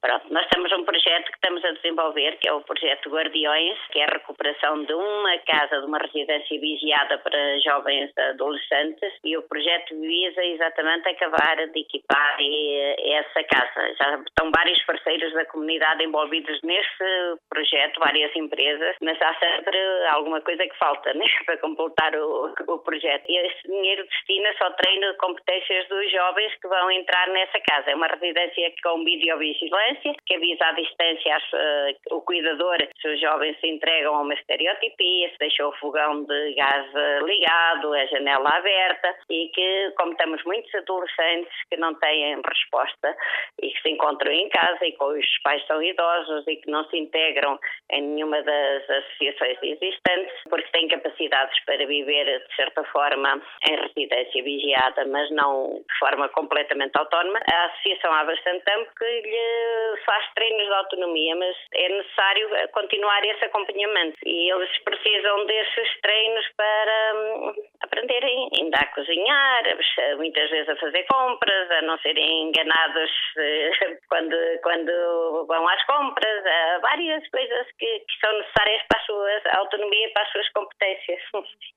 Pronto, nós temos um projeto que estamos a desenvolver, que é o projeto Guardiões, que é a recuperação de uma casa, de uma residência vigiada para jovens adolescentes, e o projeto visa exatamente acabar de equipar essa casa. Já estão vários parceiros da comunidade envolvidos nesse projeto, várias empresas, mas há sempre alguma coisa que falta, né, para completar o projeto. E esse dinheiro destina-se ao treino de competências dos jovens que vão entrar nessa casa. É uma residência com videovigilância, que avisa à distância o cuidador se os jovens se entregam a uma estereotipia, se deixou o fogão de gás ligado, a janela aberta, e que, como temos muitos adolescentes que não têm resposta e que se encontram em casa e com os pais são idosos e que não se integram em nenhuma das associações existentes porque têm capacidades para viver, de certa forma, em residência vigiada, mas não de forma completamente autónoma. A associação há bastante tempo que lhe faz treinos de autonomia, mas é necessário continuar esse acompanhamento e eles precisam desses treinos para aprenderem ainda a cozinhar, muitas vezes a fazer compras, a não serem enganados quando vão às compras, várias coisas que são necessárias para a sua autonomia e para as suas competências.